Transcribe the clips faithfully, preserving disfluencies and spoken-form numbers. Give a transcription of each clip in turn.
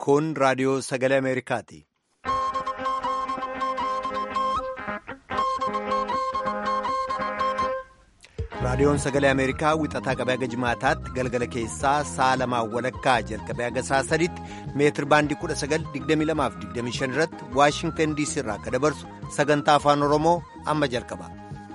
Kun raadiyoo sagalee Ameerikaati. Raadiyoon sagalee Ameerikaa wixataa qabee haga jimaataatti galgala keessaa sa'a lamaan walakkaa jalqabee haga sa'a sadiitti meetir baandii kudha sagal digdamii lamaaf digdamii shan irratti Waashingtan diisii irraa akka dabarsu sagantaa afaan Oromoo amma jalqaba.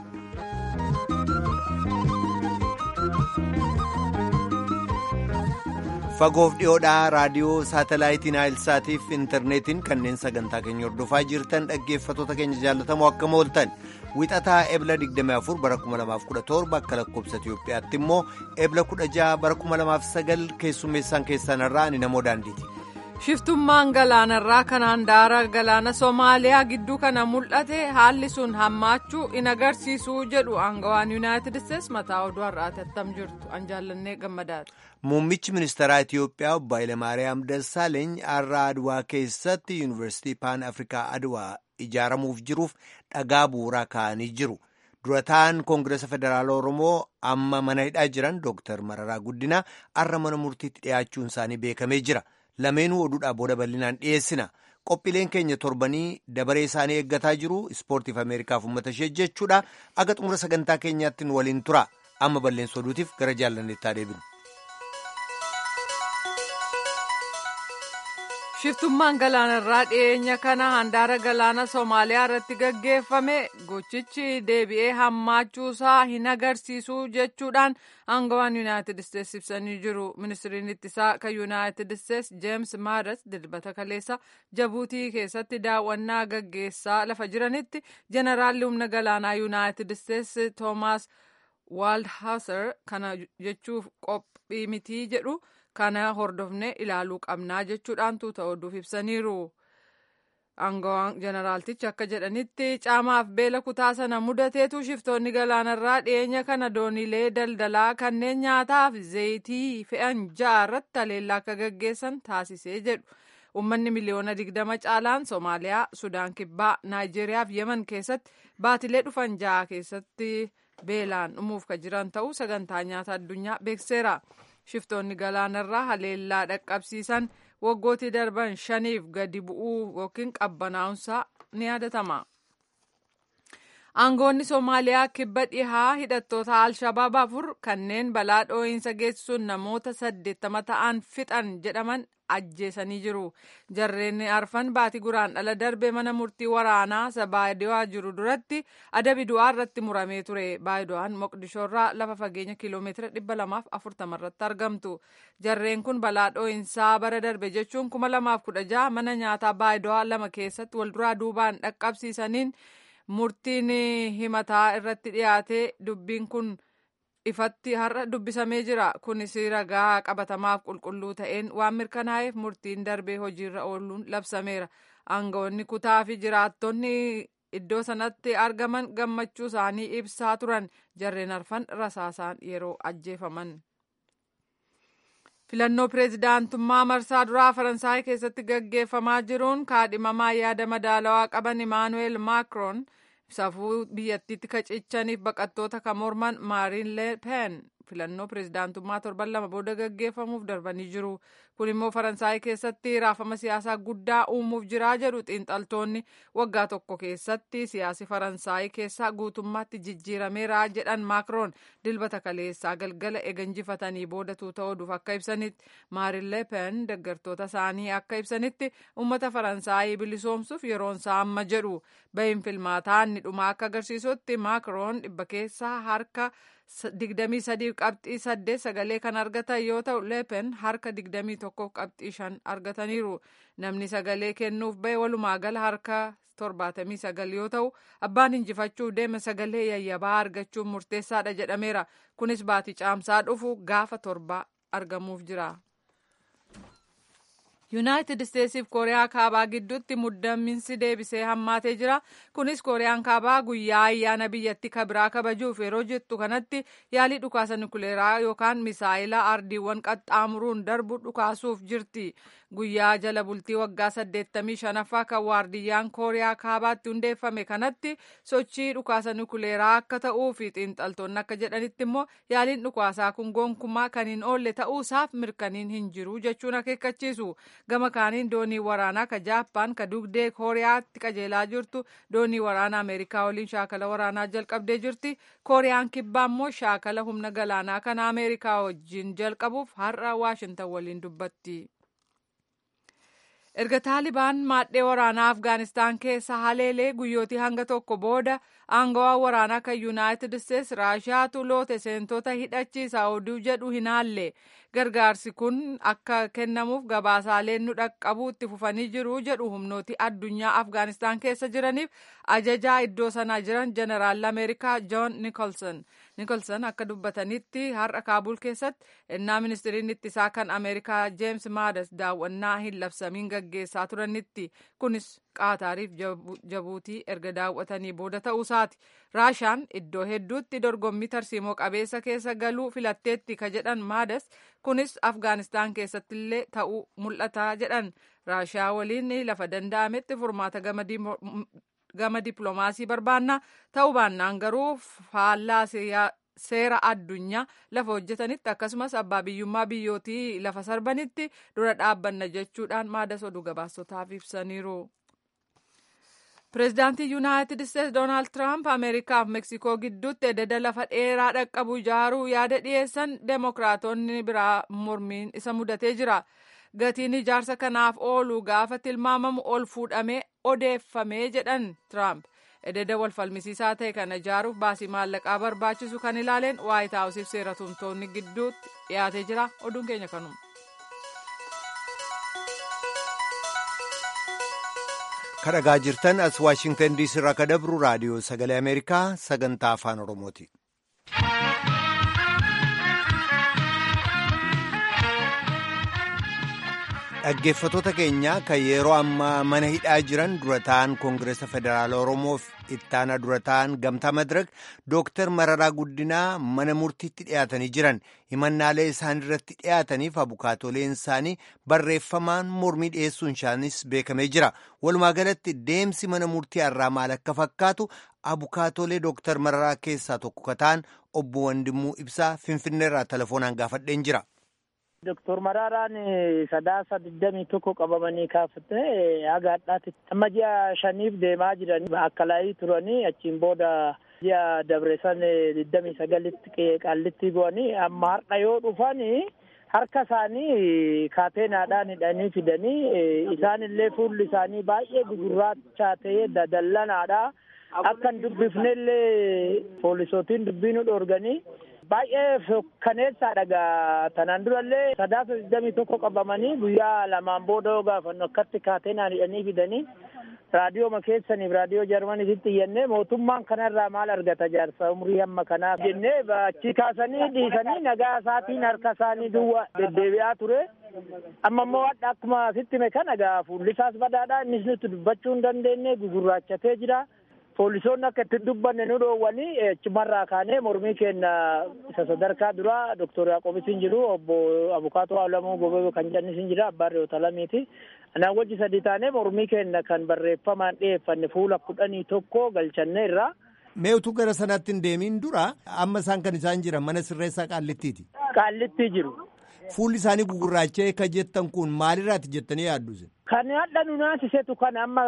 Fagoof dhiyoodhaa raadiyoo saatalaayitiin Naayilsaatiif intarneetiin kanneen sagantaa keenya hordofaa jirtan dhaggeeffattoota keenya jaallatamoo akkam ooltan wixataa ebla digdamii afur bara kuma lamaaf kudha torba akka lakkoobsa Itiyoophiyaatti immoo ebla kudha jaha bara kuma lamaaf sagal keessummeessaan keessanirraa ani namoo daandiiti. Shiftummaan galaanarraa kanaan daara galaana Somaaliyaa gidduu kana mul'ate haalli sun hammaachuu in agarsiisuu jedhu aangawaan Yuunaayitid Isteetsi mataa oduu har'aati attam jirtu an jaallannee gammadaadha. Muummichi ministeeraa Itiyoophiyaa obbo Hayilamaariyaam Dassaaleeny har'a Adwaa keessatti yuunivarsiitii Paan Afrikaa Adwaa ijaaramuuf jiruuf dhagaa bu'uuraa kaa'anii jiru. Durataan Koongireesa Federaala Oromoo amma mana hidhaa jiran Dooktar Mararaa Guddinaa har'a mana murtiitti dhiyaachuun isaanii beekamee jira. Lameenuu oduudhaa booda bal'inaan dhiyeessina. Qophiileen keenya torbanii dabaree isaanii eeggataa jiru. Ispoortiif Ameerikaaf uummata ishee jechuudha. Aga xumura sagantaa keenyaatti nu waliin tura. Amma balleessa oduutiif gara jaallanneettaa deebinu. Shiftummaan galaanarraa dhiyeenya kana handaara galaana Somaaliyaa irratti gaggeeffame gochichi deebi'ee hammaachuusaa hin agarsiisu jechuudhaan aangawaan Yuunaayitid Isteetsi ibsanii jiru. Ministiriin ittisaa kan Yuunaayitid Isteetsi Jeems Maaras dilbata kaleessa Jabuutii keessatti daawwannaa gaggeessaa lafa jiranitti jeneraalli humna galaanaa Yuunaayitid Isteetsi Toomaas Waaldhaaser kana jechuuf qophii mitii jedhu. Kana hordofne ilaaluu qabnaa jechuudhaan tuuta oduuf ibsaniiru. Aangawaan jeneraaltichi akka jedhanitti caamaaf beela kutaa sana mudateetu shiftoonni galaanarraa dhiyeenya kana dooniilee daldalaa kanneen nyaataaf zayitii fe'an ja'a irratti haleellaa akka gaggeessan taasisee jedhu. Uummanni miliyoona digdama caalaan Somaaliyaa, Sudaan Kibbaa, Naayijeeriyaa fi Yemen keessatti baatilee dhufan ja'a keessatti beelaan dhumuuf kan jiran ta'uu sagantaa nyaata addunyaa beekseera. Shiftoonni galaanarraa haleellaa dhaqqabsiisan waggootii darban shaniif gadi bu'uu yookiin qabbanaa'uunsaa ni yaadatama. Aangoonni Somaaliyaa kibba dhihaa hidhattoota Al-Shabaab afur kanneen balaa dhoo'insa geessisuun namoota saddeettama ta'an fixan jedhaman ajjeesanii jiru. Jarreen arfan baatii guraandhala darbe mana murtii waraanaa isa Baayidawaa jiru duratti adabi du'aa irratti muramee ture. Baayidawaan Moqdishoorraa lafa fageenya kiiloomeetira dhibba lamaaf afurtama irratti argamtu. Jarreen kun balaa dhoo'insaa bara darbe jechuun kuma lamaaf kudha jaha mana nyaataa Baayidawaa lama keessatti walduraa duubaan dhaqqabsiisaniin murtiin himataa irratti dhiyaate dubbiin kun ifatti har'a dubbisamee jira. Kunis ragaa qabatamaaf qulqulluu ta'een waan mirkanaa'eef murtiin darbee hojiirra ooluun labsameera. Aangawoonni kutaa fi jiraattonni iddoo sanatti argaman gammachuu isaanii ibsaa turan. Jarreen arfan rasaasaan yeroo ajjeefaman. Filannoo pireezidaantummaa marsaa duraa Faransaay keessatti gaggeeffamaa jiruun kaadhimamaa yaada madaalawaa qaban Imaanuweel Maakroon safuu biyyattiitti kacichaniif baqattoota kan morman Maariin Le Pen filannoo pireezidaantummaa torban lama booda gaggeeffamuuf darbanii jiru. Kun immoo Faransaay keessatti raafama siyaasaa guddaa uumuuf jiraa jedhu xiinxaltoonni. Waggaa tokko keessatti siyaasi Faransaay keessaa guutummaatti jijjiirameera jedhan Maakroon dilbata kaleessaa galgala eeganjifatanii booda tuuta oduuf akka ibsanitti Maariin Le Pen deeggartoota isaanii akka ibsanitti uummata Faransaay bilisoomsuuf yeroonsaa amma jedhu. Bahiin filmaataa inni dhumaa akka agarsiisutti Maakroon dhibba keessaa harka digdamii sadii qabxii saddeet sagalee kan argatan yoo ta'u Le Pen harka digdamii tokko qabxii shan argataniiru. Namni sagalee kennuuf bahe walumaa gala harka torbaatamii sagal yoo ta'u abbaan injifachuuf deema sagalee yayyabaa argachuun murteessaadha jedhameera. Kunis baatii caamsaa dhufu gaafa torba argamuuf jira. Yuunaayitid Isteetsiif Kooriyaa Kaabaa gidduutti muddamminsi deebisee hammaatee jira. Kunis Kooriyaan Kaabaa guyyaa ayyaana biyyattii kabiraa kabajuuf yeroo jettu kanatti yaalii dhukaasa nukuleeraa yookaan misaayila ardiiwwan qaxxaamuruun darbu dhukaasuuf jirti. Guyyaa jala bultii waggaa saddeettamii shanaffaa kan waardiyyaan Kooriyaa Kaabaatti hundeeffame kanatti sochii dhukaasa nukuleeraa akka ta'uu fi xiinxaltoonni akka jedhanitti immoo yaaliin dhukaasaa kun gonkumaa kan hin oolle ta'uusaaf mirkaniin hin jiru jechuun akeekkachiisu. Gama kaaniin doonii waraanaa ka Jaappaan ka dugdee Kooriyaatti qajeelaa jirtu doonii waraanaa Ameerikaa waliin shaakala waraanaa jalqabdee jirti. Kooriyaan kibbaa immoo shaakala humna galaanaa kana Ameerikaa wajjin jalqabuuf har'a Waashintan waliin dubbatti. Erga Taalibaan maadhee waraanaa Afgaanistaan keessa haleelee guyyootii hanga tokko booda aangawaa waraanaa kan Yuunaayitid Isteets Raashiyaatu loote seentota hidhachiisa oduu jedhu hin haalle. Gargaarsi kun akka kennamuuf gabaasaaleen nu dhaqqabuu itti fufanii jiru jedhu humnooti addunyaa Afgaanistaan keessa jiraniif ajajaa iddoo sanaa jiran Jeneraal Ameerikaa John Nicholson. Nicholson akka dubbatanitti har'a Kaabul keessatti ennaa ministiriin ittisaa kan Ameerikaa James Mattis daawwannaa hin labsamiin gaggeessaa turanitti. Kunis Qaataariif Jabuutii erga daawwatanii booda ta'uusaati. Raashaan iddoo hedduutti dorgommii tarsiimoo qabeessa keessa galuu filatteetti ka jedhan Mattis kunis Afgaanistaan keessattillee ta'uu mul'ata jedhan. Raashaa waliin lafa danda'ametti furmaata gama dippiloomaasii barbaanna ta'uu baannaan garuu faallaa seera addunyaa lafa hojjetanitti akkasumas abbaa biyyummaa biyyootii lafa sarbanitti dura dhaabbanna jechuudhaan Mattis oduu gabaasotaaf ibsaniiru. Pireezidaantii Yuunaayitid Isteets Doonaald Tiraamp Ameerikaa fi Meksikoo gidduutti ededa lafa dheeraa dhaqqabu ijaaruu yaada dhiyeessan Deemokiraatonni biraa mormiin isa mudatee jira. Gatiin ijaarsa kanaaf oolu gaafa tilmaamamu ol fuudhamee odeeffamee jedhan Tiraamp. Ededa wal falmisiisaa ta'e kana ijaaruuf baasii maallaqaa barbaachisu kan ilaaleen Waayit Haawusiif seera tumtoonni gidduutti dhiyaatee jira. Oduun keenya kanuma. Kadhagaa jirtan as Waashingtan diisii irraa ka dabru raadiyoo sagalee Ameerikaa sagantaa afaan Oromooti. Dhaggeeffattoota keenya kan yeroo ammaa mana hidhaa jiran dura ta'an Koongireesa Federaala Oromoof ittaana dura ta'an Gamtaa Madirak Dooktar Mararaa Guddinaa mana murtiitti dhiyaatanii jiran himannaalee isaan irratti dhiyaataniif abukaatoleen isaanii barreeffamaan mormii dhiyeessuun isaanis beekamee jira. Walumaa galatti deemsi mana murtii har'aa maal akka fakkaatu abukaatolee Dooktar Mararaa keessaa tokko ka ta'an obbo Wandimuu Ibsaa Finfinneerraa telefoonaan gaafadheen jira. Doktor Mararaan sadaasa digdamii tokko qabamanii kaafatee haga hadhaatti amma ji'a shaniif deemaa jiranii akka laayii turanii achiin booda ji'a dabreessan digdamii sagalitti qaallitti bu'anii amma har'a yoo dhufanii harka isaanii kaateenaadhaan hidhanii fidanii isaanillee fuulli isaanii baay'ee gugurraachaa ta'ee dadallanaadha. Akka hin dubbifnellee poolisootiin dubbii nu dhoorganii baay'ee fokkaneessaadha gaa tanaan durallee sadaasa digdamii tokko qabamanii guyyaa lamaan booda yoo gaafannu akkatti kaateenaan hidhanii fidanii raadiyoo keessaniif raadiyoo jarmaniitti iyyannee mootummaan kanarraa maal argata jaarsa umrii hamma kanaaf jennee achi kaasanii dhiisanii nagaa isaatiin harka isaanii duwwa deddeebi'aa ture. Amma immoo hadha akkuma sitti me kana gaa fuullisaas badaadha innis nuti dubbachuu hin dandeenye gugurraachatee jira. Poolisoonni akka itti dubbanne nu dhoowwanii achumarraa kaanee mormii keenya isa sadarkaa duraa Doktor Yaaqoob hin jiru obbo Abukaatoo Alamuu Gobee kan jennis hin jira abbaan re'oota lamiiti. Anaan wajji sadii taanee mormii keenya kan barreeffamaan dhiyeeffanne fuula kudhanii tokko galchanne irraa. Mee utuu gara sanatti hin deemiin dura amma isaan kan isaan jiran mana sirreessaa Qaallittiiti. Qaallittii jiru. Fuulli isaanii gugurraachee ka jettan kun maalirraati jettanii yaaddu? Kan hadha nu naasisetu kan amma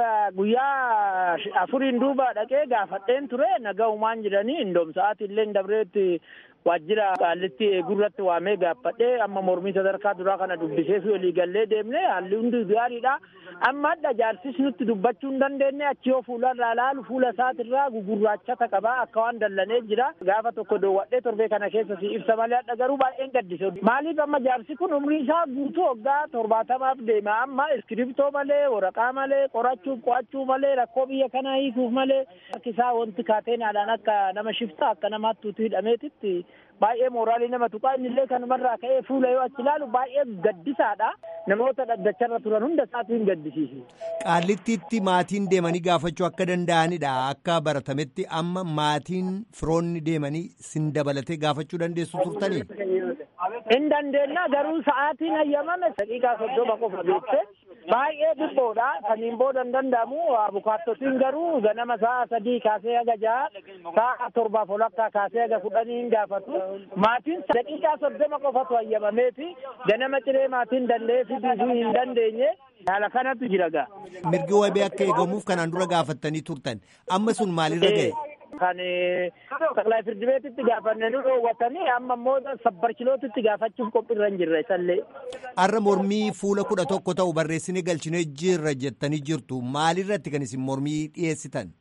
guyyaa afuriin duuba dhaqee gaafadheen ture naga'umaan jiranii indoomsa'aati illee dabreetti waajjira Qaallitti eegurratti waamee gaafadhee amma mormii sadarkaa duraa kana dubbisee fi walii gallee deemne haalli hundi gaariidha. Amma hadha jaarsis nutti dubbachuu hin dandeenye achi yoo fuularraa laalu fuula isaatirraa gugurraachata qabaa akka waan dallanee jira. Gaafa tokko doowwadhee torbee kana keessa si ibsa malee hadha garuu baay'een gaddise. Maaliif amma jaarsi kun umrii isaa guutuu waggaa torbaatamaaf deema amma iskiriptoo malee waraqaa malee qorachuuf qo'achuu malee rakkoo biyya kanaa hiikuuf malee harki isaa wanti kaateenaadhaan akka nama shiftaa akka namaatti utuu hidhameetitti baay'ee mooraalii nama tuqaa innillee kanumarraa ka'ee fuula yoo achi ilaalu baay'ee gaddisaadha. Namoota dhaddacharra turan hunda isaatuu hin gaddisiisu. Qaallittiitti maatiin deemanii gaafachuu akka danda'anidha. Akka baratametti amma maatiin firoonni deemanii sin dabalatee gaafachuu dandeessu turtanii? Hin dandeenya garuu sa'aatiin hayyamame daqiiqaa soddoma qofa beekte baay'ee dhibboodha. Saniin booda hin danda'amu. Abukaattotiin garuu ganama sa'a sadii kaasee haga ja'a, sa'a torbaaf walakkaa kaasee haga kudhanii hin gaafatu. Maatiin daqiiqaa soddoma qofatu hayyamameefi ganama ciree maatiin danda'ee fiduu hin dandeenye haala kanatu jira gaa. Mirgi wabii akka eegamuuf kanaan dura gaafattanii turtan. Amma sun maalirra ga'e? Kan Taqlaa Firdi Beetitti gaafanne nu dhoowwatanii amma immoo sabbarchilootitti gaafachuuf qophiirra hin jirre isallee. Har'a mormii fuula kudha tokko ta'u barreessinee galchinee jirra jettanii jirtu. Maalirratti kan isin mormii dhiyeessitan?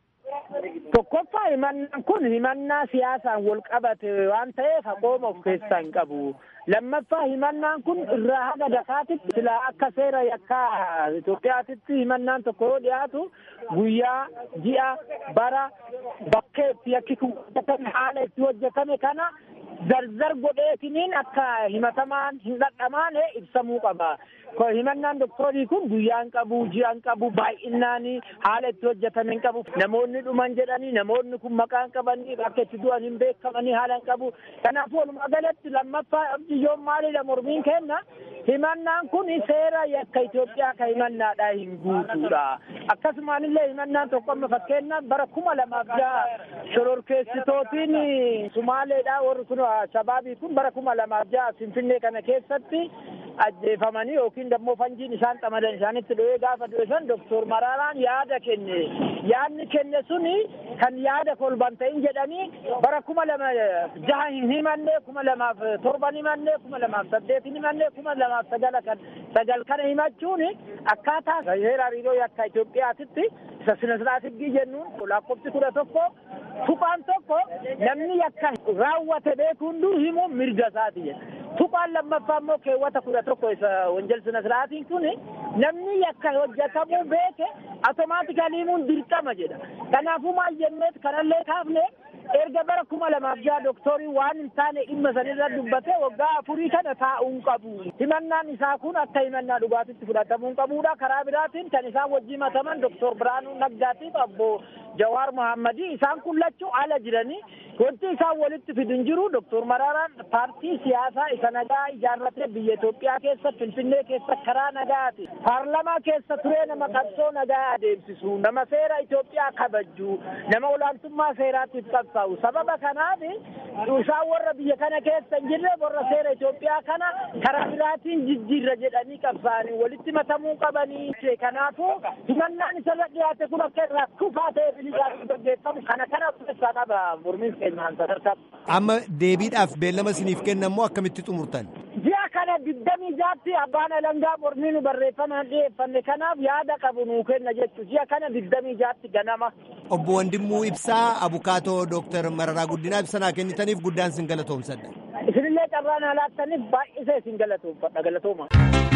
Tokkoffaa himannaan kun himannaa siyaasaan wal qabate waan ta'eef haqooma of keessaa hin qabu. Lammaffaa himannaan kun irraa haga dakaatitti silaa akka seera yakkaa Itoophiyaatitti himannaan tokko yoo dhiyaatu guyyaa, ji'a, bara, bakka itti yakki kun hojjetame haala itti hojjetame kana zarzar godheetiniin akka himatamaan hin dhadhamaane ibsamuu qaba. Himannaan doktoorii kun guyyaa hin qabu, ji'a hin qabu, baay'inaan haala itti hojjetame hin qabu. Namoonni dhuman jedhanii namoonni kun maqaa hin qabanii akka itti du'an hin beekamanii haala hin qabu. Kanaafuu walumaa galatti lammaffaa abdiyyoon maalidha mormiin kenna? Himannaan kun seera yakka Itoophiyaa ka himannaadhaa hin guutuudha. Akkasumallee himannaan tokko amma fakkeenyaaf bara kuma lamaaf ja'a shororkeessitootiin Sumaaleedhaa warri kun Shabaabii kun bara kuma lamaaf ja'a Finfinnee kana keessatti ajjeefamanii yookiin dammoo fanjiin isaan xamadan isaanitti dho'ee gaafa du'e san Doktor Maraaraan yaada kenne. Yaadni kenne suni kan yaada kolban ta'in jedhanii bara kuma lama jaha hin himanne, kuma lamaaf torban himanne, kuma lamaaf saddeet himanne, kuma lamaaf sagal kan sagal kana himachuun akkaataa seera hariiroo yakka Itoophiyaatitti isa sinasiraatigii jennuun lakkoofsi kudha tokko tuqaan tokko namni yakka raawwate beeku hunduu himuun mirga isaati jedha. Tuqaan lammaffaa immoo keewwata kudha tokko isa wanjal sinasiraatiin kun namni yakka hojjetamuu beeke automaatikaalii himuun dirqama jedha. Kanaafuu maal jenneet kanallee kaafne erga bara kuma lamaaf jaha doktoorii waan hin taane dhimma sanirra dubbate waggaa afurii kana taa'uun qabu. Himannaan isaa kun akka himannaa dhugaatitti fudhatamuu qabuudha. Karaa biraatiin kan isaan wajjii mataman Doktor Biraanuu Naggaatiif Obbo Jawaar Mohammadii isaan kun lachuu ala jiranii wanti isaan walitti fidin jiru. Doktor Maraaraan paartii siyaasaa isa nagaa ijaarratee biyya Itoophiyaa keessa Finfinnee keessa karaa nagaati. Paarlamaa keessa turee nama qabsoo nagaa adeemsisu, nama seera Itoophiyaa kabajju, nama olaantummaa seeraatiif qabsaa'u. Sababa kanaaf isaan warra biyya kana keessa hin jirre warra seera Itoophiyaa kana karaa biraatiin jijjiirra jedhanii qabsaa'anii walitti matamuu qabanii. Kanaafuu himannaan isarra dhiyaate kun akka irraa kufaa ta'e bilisaaf gaggeeffamu kana kana keessaa qaba mormiin keenyaan sadarkaa. Amma deebiidhaaf beellama isiniif kennamoo akkamitti xumurtan? Ji'a kana digdamii jaatti abbaan alangaa mormii nu barreeffamaan dhiyeeffanne kanaaf yaada qabu nuu kenna jechuudha. Ji'a kana digdamii jaatti ganama. Obbo Wandimmuu Ibsaa abukaatoo Dooktar Mararaa Guddinaa ibsanaa kennitaniif guddaan sin galatoomsadha. Isinillee carraa naa laattaniif baay'isee isin galatoomfadha. Galatooma.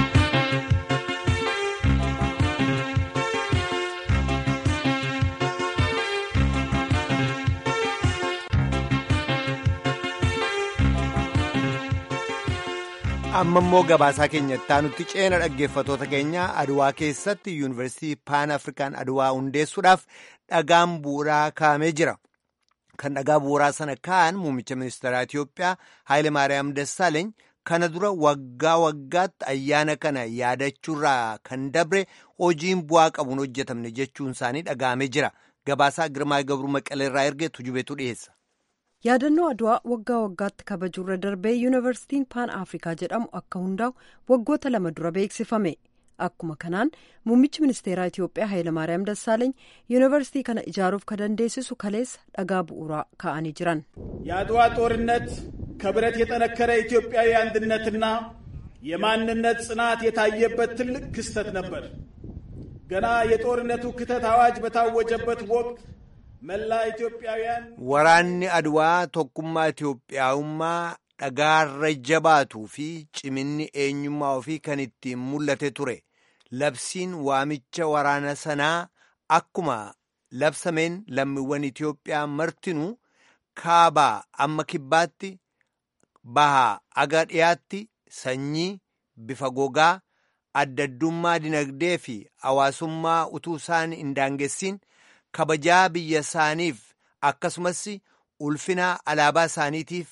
amma immoo gabaasaa keenyatti aanutti ceena dhaggeeffatoota keenya Adwaa keessatti yuunivarsiitii Paan Afrikaan Adwaa hundeessuudhaaf dhagaan bu'uuraa kaa'amee jira. Kan dhagaa bu'uuraa sana kaa'an muummicha ministeeraa Itiyoophiyaa Haayile Maariyaam Dassaaleeny kana dura waggaa waggaatti ayyaana kana yaadachuurraa kan dabre hojiin bu'aa qabuun hojjetamne jechuun isaanii dhagahamee jira. Gabaasaa Girmaa Gabruu Maqaleerraa erge tujubeetu dhiyeessa. Yaadannoo Adwaa waggaa waggaatti kabajuurra darbee yuunivarsiitiin Paan Afrikaa jedhamu akka hundaa'u waggoota lama dura beeksifame. Akkuma kanaan muummichi ministeeraa Itiyoophiyaa Haayile Maariyaam Dassaaleeny yuunivarsiitii kana ijaaruuf ka dandeessisu kaleessa dhagaa bu'uuraa kaa'anii jiran. የአድዋ ጦርነት ከብረት የጠነከረ ኢትዮጵያዊ አንድነትና የማንነት ጽናት የታየበት ትልቅ ክስተት ነበር። ገና የጦርነቱ ክተት አዋጅ በታወጀበት ወቅት መላ ኢትዮጵያውያን waraanni Adwaa tokkummaa Itiyoophiyaawummaa dhagaarra jabaatuu fi ciminni eenyummaa ofii kan ittiin mul'ate ture. Labsiin waamicha waraana sanaa akkuma labsameen lammiiwwan Itiyoophiyaa martinuu kaabaa amma kibbaatti bahaa aga dhiyaatti sanyii bifa gogaa addaddummaa dinagdee fi hawaasummaa utuu isaan hin daangessin kabajaa biyya isaaniif akkasumas ulfina alaabaa isaaniitiif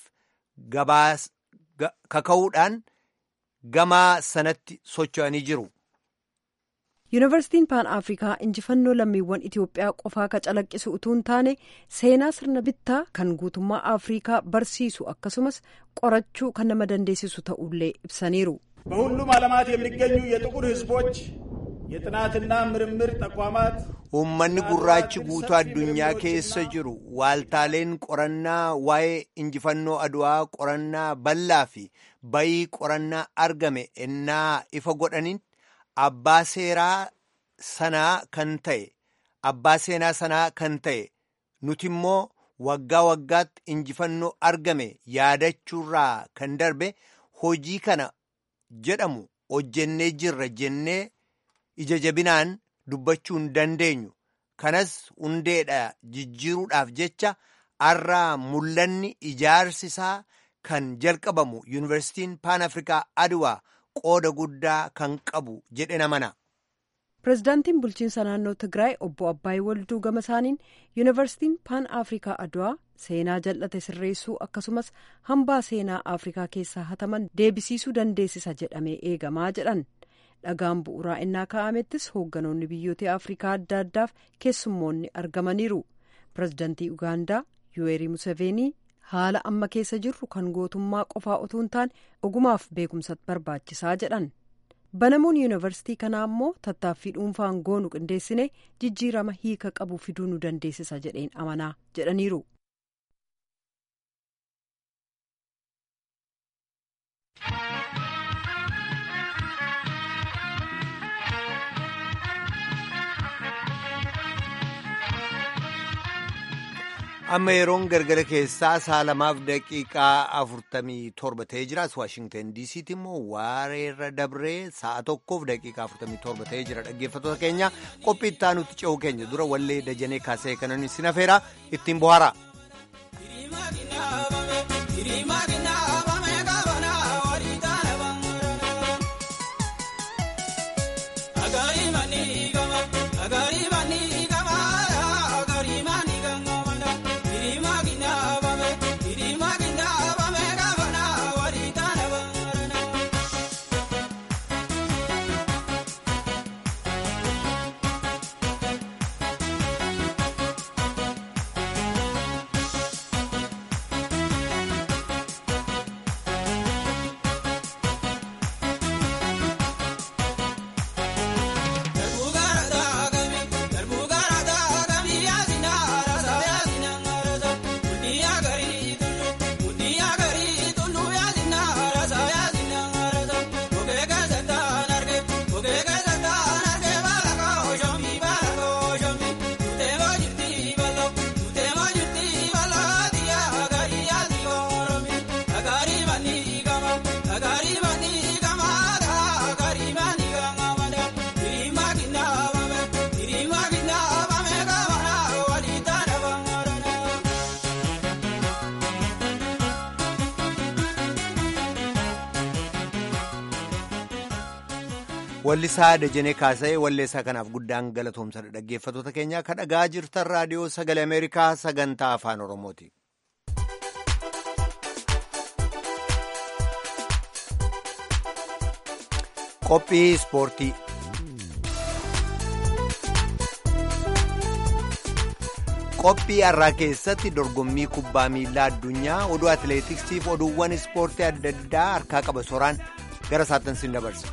kaka'uudhaan gamaa sanatti socho'anii jiru. yuunivarsiitiin paan afrikaa injifannoo lammiiwwan Itoophiyaa qofaa ka calaqqisu utuu hin taane seenaa sirna bittaa kan guutummaa Afrikaa barsiisu akkasumas qorachuu kan nama dandeessisu ta'ullee ibsaniiru. በሁሉም ዓለማት የሚገኙ የጥቁር ህዝቦች የጥናትና ምርምር ተቋማት uummanni gurraachi guutuu addunyaa keessa jiru waaltaaleen qorannaa waa'ee injifannoo Adwaa qorannaa bal'aa fi bayii qorannaa argame ennaa ifa godhaniin abbaa seeraa sanaa kan ta'e abbaa seenaa sanaa kan ta'e nuti immoo waggaa waggaatti injifannoo argame yaadachuurraa kan darbe hojii kana jedhamu hojjennee jirra jennee ija jabinaan dubbachuu hin dandeenyu. Kanas hundeedha jijjiiruudhaaf jecha har'aa mul'anni ijaarsisaa kan jalqabamu yuunivarsiitiin paan afrikaa Adwaa qooda guddaa kan qabu jedhe namana. Pireezidaantiin bulchiinsa naannoo Tigraay obbo Abbaay Walduu gama isaaniin yuunivarsiitiin paan afrikaa Adwaa seenaa jal'ate sirreessuu akkasumas hambaa seenaa Afrikaa keessaa hataman deebisiisuu dandeessisa jedhamee eegamaa jedhan. Dhagaan bu'uuraa innaa kaa'amettis hoogganoonni biyyoota Afrikaa adda addaaf keessummoonni argamaniiru. Pireezidaantii Ugaandaa Yuweerii Museveenii haala amma keessa jirru kan gootummaa qofaa utuu hin taane ogumaaf beekumsatti barbaachisaa jedhan. Banamuun yuunivarsiitii kanaa immoo tattaaffii dhuunfaan goonu qindeessine jijjiirama hiika qabu fiduu nu dandeessisa jedheen amanaa jedhaniiru. amma yeroon gargara keessaa sa'a lamaaf daqiiqaa afurtamii torba ta'ee jira. Waashingtan diisiitti immoo waareerra dabree sa'a tokkoof daqiiqaa afurtamii torba ta'ee jira. Dhaggeeffattoota keenya qophii itti aanutti ce'uu keenya dura wallee dajanee kaasee kanan isin afeera ittiin bohaara. Wallisaa Dajanee Kaasee walleessaa kanaaf guddaan galatoomsadha. Dhaggeeffattoota keenya kan dhagaa jirtan raadiyoo Sagalee Ameerikaa sagantaa afaan Oromooti. Qophii ispoortii. Qophii har'aa keessatti dorgommii kubbaa miilaa addunyaa, oduu atileetiksiif oduuwwan ispoortii adda addaa harkaa qaba soraan gara saattan siin dabarsa.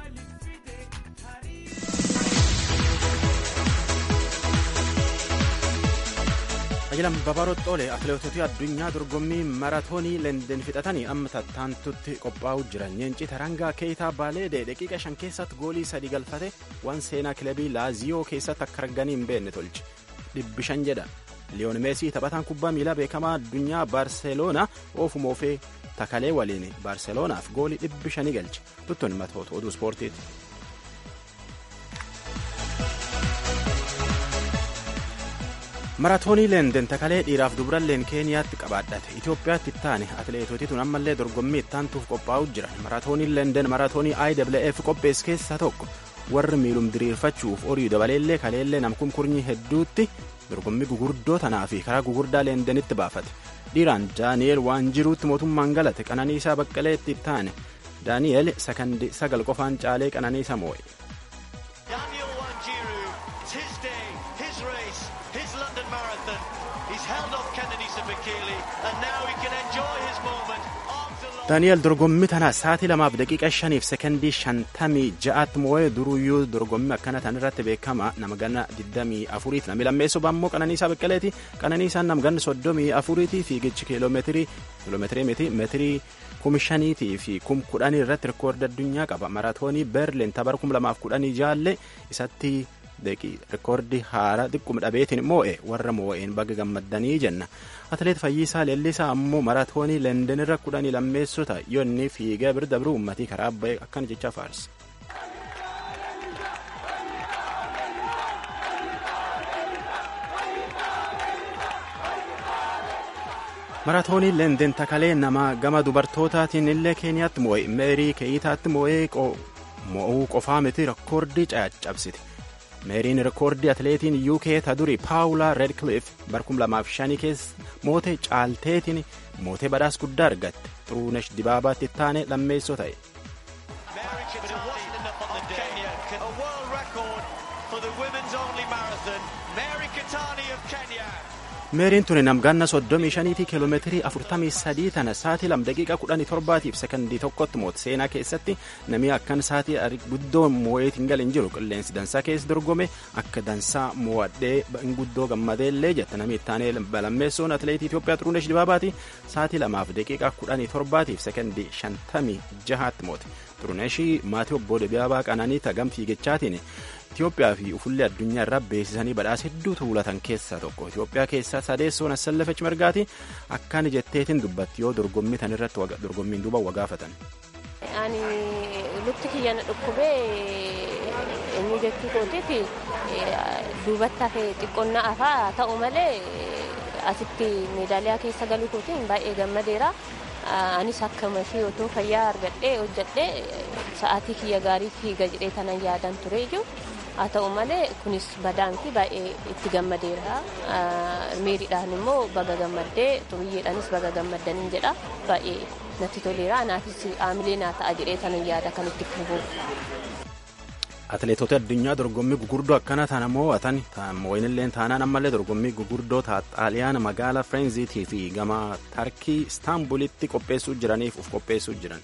Ajilan babarootti oole atileetota addunyaa dorgommii maraatoonii London fixatanii amma tattaantutti qophaa'uu jiran. Yeenci Tarangaa Keetaa Baaleedee daqiiqa shan keessatti goolii sadii galfate waan seenaa kilabii Laaziyoo keessatti akka arganii hin beekne tolche. Dhibbi shan jedha. Liyoon Meesii taphataan kubbaa miilaa beekamaa addunyaa Baarseloonaa oofumoofee takalee waliin Baarseloonaaf goolii dhibbi shanii galche. Tuttuun matoota oduu ispoortiiti. Maraatoonii London takalee dhiiraaf dubralleen Keeniyaatti qabaadhate. Itoophiyaatti ittaane atileetoti tun ammallee dorgommii ittaantuuf qophaa'uu jiran. Maraatooniin London maraatoonii I W F qopheesse keessaa tokko. Warri miilum diriirfachuuf horii dabaleellee kaleellee namkunkurnyi hedduutti dorgommii gugurdoo tanaa fi karaa gugurdaa Londonitti baafate. Dhiiraan Daani'eel waan jiruutti mootummaan galate Qananiisaa Baqqaleetti ittaane. Daani'eel sakandii sagal qofaan caalee Qananiisa moo'e. daani'el dorgommii tana sa'aatii lamaaf daqiiqa shaniif sekondii shantamii ja'aatti moo'ee duruyyuu dorgommii akkana tan irratti beekama nama ganna digdamii afuriiti namni lammeessoo baammoo Qananiisaa Beqqeleeti. Qananiisaan nama ganna soddomii afuriiti fiigichi kiiloomeetirii kiiloomeetirii miti meetirii kum shaniitii fi kum kudhanii irratti rikoordi addunyaa qaba. Maraatoonii Berliin tapar kum lamaaf kudhanii jaalle isatti rikoordi haara xiqquma dhabeetiin moo'e warra moo'een baga gammaddanii jenna. Atileet Fayyisaa Leellisaa ammoo maraatoonii London irra kudhanii lammeessota yoonni fiigee bira dabruu uummatii karaa abba'ee akkana jecha faarse. maraatoonii London takalee nama gama dubartootaatiin illee Keeniyaatti moo'e Meerii Keeyitaatti moo'ee moo'uu qofaa miti rikoordii caccabsite. Meeriin rikoordii atileetiin U K ta duri Paawulaa Redcliffe barkum lamaaf shanii keessa moote caalteetiin mootee badhaasa guddaa argatte. Xuruunesh Dibaabaatti taane lammeessoo ta'e. Meeriin tuni namganna soddomii shaniitii kiiloomeetirii afurtamii sadii tana sa'aatii lama daqiiqa kudhanii torbaatiif sekondii tokkotti moote. Seenaa keessatti namni akkan sa'aatii guddoo moo'eetiin galee hin jiru. Qilleensi dansaa keessa dorgome akka dansaa moo'adhee guddoo gammadee illee jette namni ittaanee lammeessoon atileetii Itoophiyaa Xuruunesh Dibaabaati sa'aatii lamaaf daqiiqa kudhanii torbaatiif sekondii shantamii jahaatti moote. Xuruunesh maatii obbo Dibaabaa Qananii tagam fiigechaatiin Itoophiyaa fi ufullee addunyaa irraa beeksisanii badhaasa hedduu tuulatan keessaa tokko. Itoophiyaa keessaa sadeessoon Assallafech Margaati akkaan jetteetiin dubbatti yoo dorgommii tan irratti dorgommiin duuba wagaafatan. Ani lukti kiyyana dhukkubee inni jechuu kootiiti duubatti hafee xiqqoonnaa afaa ta'u malee asitti meedaaliyaa keessa galuu kootiin baay'ee gammadeera. Anis akkama ishee otoo fayyaa argadhee hojjedhee sa'aatii kiyya gaarii fiiga jedhee tanan yaadan ture iyyuu haa ta'u malee kunis badaan fi baay'ee itti gammadeera. Meeriidhaan immoo baga gammaddee xuriyyeedhaanis baga gammaddaniin jedha baay'ee natti toleera. Anaafis aamilee naa ta'a jedhee tanan yaada kan itti fufuuf. Atileetota addunyaa dorgommii gugurdoo akkana tana moo'atan moo'inillee taanaan ammallee dorgommii gugurdoo xaaliyaana magaalaa Firenziitii fi gama Tarkii Istaanbulitti qopheessuu jiraniif uf qopheessuu jiran.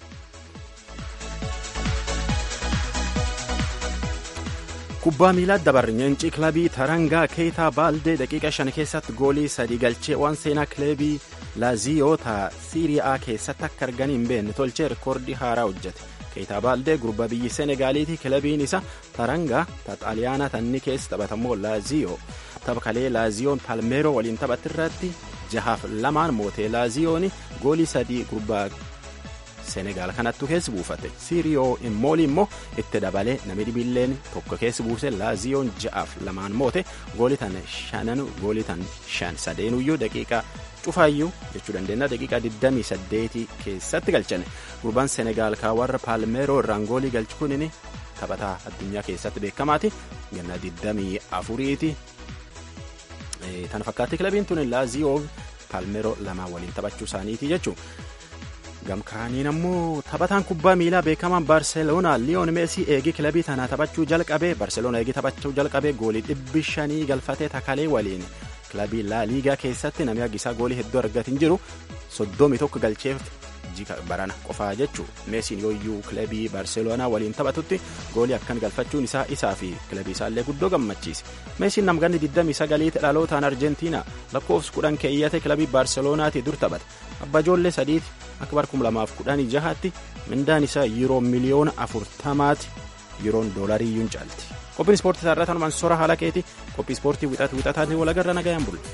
Kubbaa miilaa dabarre nyeencii kilabii Tarangaa Keetaa Baaldee daqiiqa shan keessatti goolii sadii galchee waan seenaa kilabii Laaziyoo ta Siiriyaa keessatti akka arganii hin beekne tolchee rikoordii haaraa hojjete. Keetaa Baaldee gurbaa biyyi Senegaaliiti kilabiin isa Tarangaa ta Xaaliyaanaa tanni keessa taphatamoo Laaziyoo tapha kalee Laaziyoon Palmeeroo waliin taphatti irratti jahaaf lamaan mootee Laaziyoon goolii sadii gurbaa Senegaal kanattu keessa buufate. Siiriyoo Immoolii immoo itti dabalee namni dhibilleen tokko keessa buuse Laaziyoon ja'aaf lamaan moote goolii tan shanan goolii tan shan sadeenuyyuu daqiiqaa cufaayyuu jechuu dandeenya daqiiqaa digdamii saddeetii keessatti galchane. Gurbaan Senegaal warra Palmeeroo irraan goolii galchu kunin taphataa addunyaa keessatti beekamaati. Ganna digdamii afuriiti. Tana fakkaatti kilabiin tun Laaziyoo Palmeeroo lamaan waliin taphachuu isaaniiti jechuudha. Gamkaaniin ammoo taphataan kubbaa miilaa beekamaan Baarseloonaa Liyoon Meesii eegii kilabii tanaa taphachuu jalqabee Baarseloonaa eegii taphachuu jalqabee goolii dhibbi shanii galfatee takalee waliin kilabii laa liigaa keessatti namni haggisaa goolii hedduu argatin jiru soddomii tokko galcheef barana qofaa jechuu. Meesiin yooyyuu kilabii Baarseloonaa waliin taphatutti goolii akkan galfachuun isaa isaa fi kilabii isaallee guddoo gammachiise. Meesiin namganni digdamii sagaliiti dhalootaan Arjentiinaa lakkoofsa kudhan keeyyate kilabii Baarseloonaati dur taphata. Abbaa ijoollee sadiiti akka bara kuma lamaaf kudhanii jahaatti mindaan isaa yeroo miliyoona afurtamaati yeroon doolarii iyyuu caalti. Qophiin ispoortii isaarraa tanumaan sora haala keeti qophii ispoortii wixatu wixataatiin walagarra nagayaan bulla.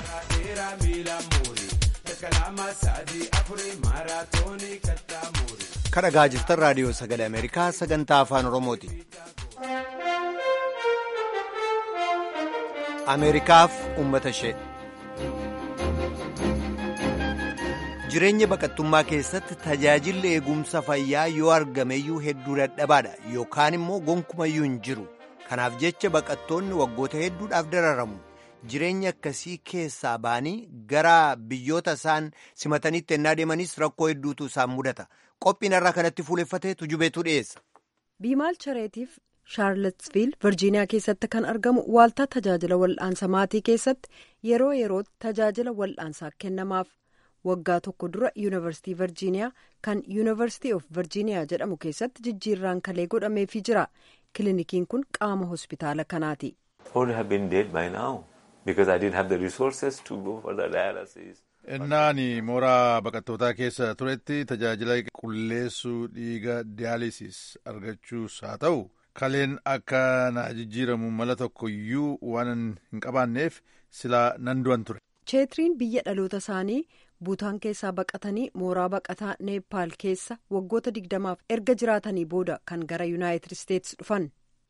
Kan dhagaa jirtan raadiyoo sagalee Ameerikaa sagantaa afaan Oromooti. Ameerikaaf uummata ishee. Jireenya baqattummaa keessatti tajaajilli eegumsa fayyaa yoo argameyyuu hedduu dadhabaadha yookaan immoo gonkumayyuu hin jiru. Kanaaf jecha baqattoonni waggoota hedduudhaaf dararamu. Jireenya akkasii keessaa ba'anii gara biyyoota isaan simataniitti ennaa deemanis rakkoo hedduutu isaan mudata. Qophiin irraa kanatti fuuleffatee tujubeetu dhiyeessa. Biimaal Chareetiif Shaarletsviil Virjiiniyaa keessatti kan argamu waaltaa tajaajila wal'aansa maatii keessatti yeroo yerootti tajaajila wal'aansaa kennamaaf. waggaa tokko dura yuunivarsiitii Virgiiniyaa kan yuunivarsiitii of Virgiiniyaa jedhamu keessatti jijjiirraan kalee godhameefii jira. Kilinikiin kun qaama hospitaala kanaati. Innaani mooraa baqattootaa keessa turetti tajaajila qulleessuu dhiiga diyaalisis argachuus haa ta'u kaleen akka na jijjiiramu mala tokkoyyuu waan hin qabaanneef silaa nan du'an ture. Cheetiriin biyya dhaloota isaanii buutaan keessaa baqatanii mooraa baqataa Neepaal keessa waggoota digdamaaf erga jiraatanii booda kan gara Yuunaayitid Isteetsi dhufan.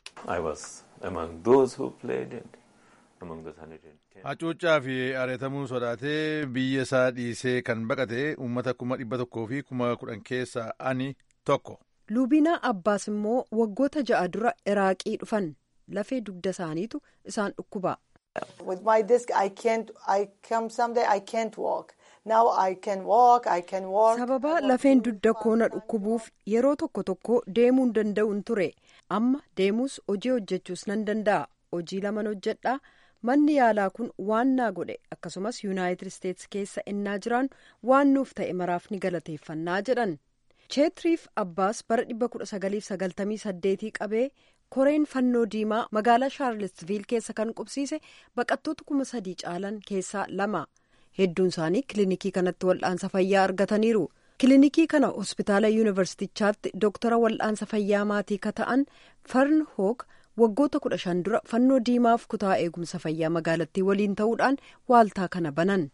Hacuuccaa fi areetamuu sodaatee biyya isaa dhiisee kan baqate uummata kuma dhibba tokkoo fi kuma kudhan keessaa ani tokko. Luubinaa Abbaas immoo waggoota ja'a dura Iraaqii dhufan lafee dugda isaaniitu isaan dhukkuba. With my disc, I can't. I come someday. I can't walk. Now I can walk. I can walk. Sababa lafeen dugda koona dhukkubuuf yeroo tokko tokko deemuu hin danda'uun ture. Amma deemuus hojii hojjechuus nan danda'a. Hojii laman hojjedha. Manni yaalaa kun waan naa godhe akkasumas Yuunaayitid Isteetsi keessa innaa jiraan waan nuuf ta'e maraaf ni galateeffannaa jedhan. Cheetiriif Abbaas bara dhibba kudha sagaliif sagaltamii saddeetii qabee koreen fannoo diimaa magaalaa Shaarlesviil keessa kan qubsiise baqattoota kuma sadii caalan keessaa lama. Hedduun isaanii kilinikii kanatti wal'aansa fayyaa argataniiru. Kilinikii kana hospitaala yuunivarsiitichaatti dooktara wal'aansa fayyaa maatii ka ta'an Fern Hoog waggoota kudha shan dura fannoo diimaaf kutaa eegumsa fayyaa magaalattii waliin ta'uudhaan waaltaa kana banan.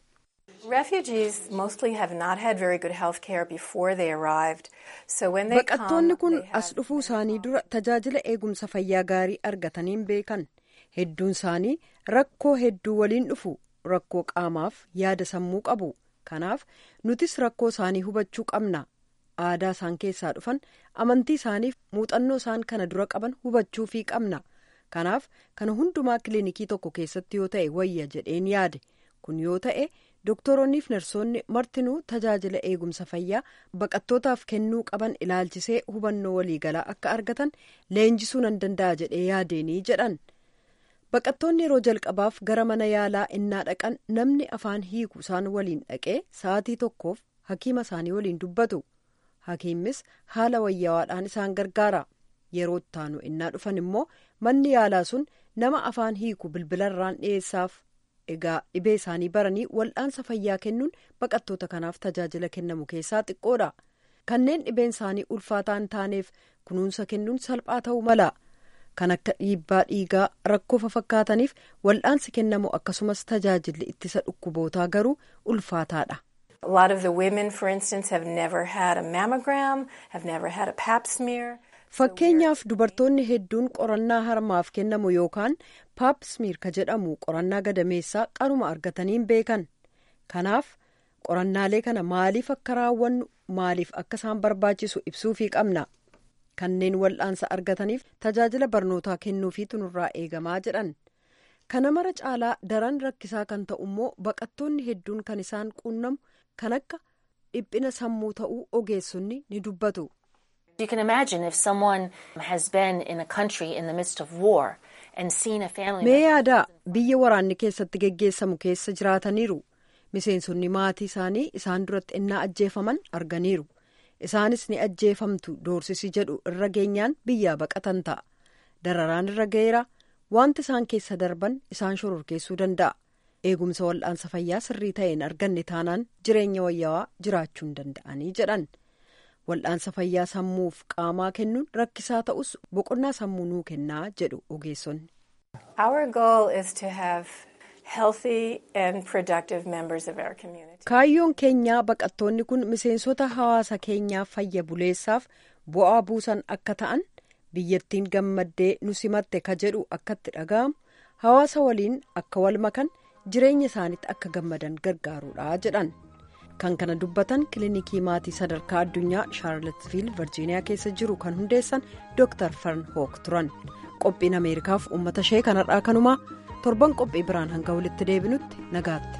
Baqattoonni kun as dhufuu isaanii dura tajaajila eegumsa fayyaa gaarii argataniin beekan. Hedduun isaanii rakkoo hedduu waliin dhufu. Rakkoo qaamaaf yaada sammuu qabu. Kanaaf nutis rakkoo isaanii hubachuu qabna. Aadaa isaan keessaa dhufan amantii isaaniif muuxannoo isaan kana dura qaban hubachuu fi qabna. Kanaaf kana hundumaa kilinikii tokko keessatti yoo ta'e wayya jedheen yaade. Kun yoo ta'e doktoroonniif narsoonni martinuu tajaajila eegumsa fayyaa baqattootaaf kennuu qaban ilaalchisee hubannoo waliigalaa akka argatan leenjisuu nan danda'a jedhee yaadeenii jedhan. Baqattoonni yeroo jalqabaaf gara mana yaalaa innaa dhaqan namni afaan hiiku isaan waliin dhaqee sa'aatii tokkoof hakiima isaanii waliin dubbatu. Hakiimmis haala wayyawaadhaan isaan gargaara. Yeroo ittaanu innaa dhufan immoo manni yaalaa sun nama afaan hiiku bilbilarraan dhiyeessaaf. Egaa dhibee isaanii baranii wal'aansa fayyaa kennuun baqattoota kanaaf tajaajila kennamu keessaa xiqqoodha. Kanneen dhibeen isaanii ulfaataa hin taaneef kunuunsa kennuun salphaa ta'uu mala. Kan akka dhiibbaa dhiigaa rakkoo fakkaataniif wal'aansi kennamu akkasumas tajaajilli ittisa dhukkubootaa garuu ulfaataadha. A lot of the women, for instance, have never had a mammogram, have never had a pap smear. Fakkeenyaaf dubartoonni hedduun qorannaa harmaaf kennamu yookaan pap smear ka jedhamu qorannaa gadameessaa qaruma argataniin beekan. Kanaaf qorannaalee kana maaliif akka raawwannu maaliif akka isaan barbaachisu ibsuufii qabna. Kanneen wal'aansa argataniif tajaajila barnootaa kennuufiitu nurraa eegamaa jedhan. Kana mara caalaa daran rakkisaa kan ta'u immoo baqattoonni hedduun kan isaan quunnamu kan akka dhiphina sammuu ta'uu ogeessonni ni dubbatu. You can imagine if someone has been in a country in the midst of war and seen a family. Mee yaadaa biyya waraanni keessatti geggeessamu keessa jiraataniiru. Miseensonni maatii isaanii isaan duratti innaa ajjeefaman arganiiru. Isaanis ni ajjeefamtu doorsisi jedhu irra geenyaan biyyaa baqatan ta'a. Dararaan irra ga'eera wanti isaan keessa darban isaan shororkeessuu danda'a. Eegumsa wal'aansa fayyaa sirrii ta'een arganne taanaan jireenya wayyaawaa jiraachuu hin danda'anii jedhan. Wal'aansa fayyaa sammuuf qaamaa kennuun rakkisaa ta'us boqonnaa sammuu nuu kennaa jedhu ogeessonni. Our goal is to have healthy and productive members of our community. Kaayyoon keenyaa baqattoonni kun miseensota hawaasa keenyaa fayya buleessaaf bu'aa buusan akka ta'an biyyattiin gammaddee nu simatte ka jedhu akkatti dhaga'amu hawaasa waliin akka wal makan jireenya isaaniitti akka gammadan gargaaruudha jedhan. Kan kana dubbatan kilinikii maatii sadarkaa addunyaa Shaarlesviil Virgiiniyaa keessa jiru kan hundeessan Dooktar Fern Hoog turan. Qophiin Ameerikaaf uummata ishee kanarraa kanumaa torban qophii biraan hanga walitti deebinutti nagaatti.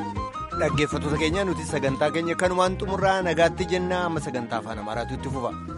Dhaggeeffattoota keenya nuti sagantaa keenya kanumaan xumurraa nagaatti jennaa amma sagantaa afaan Amaaraatu itti fufa.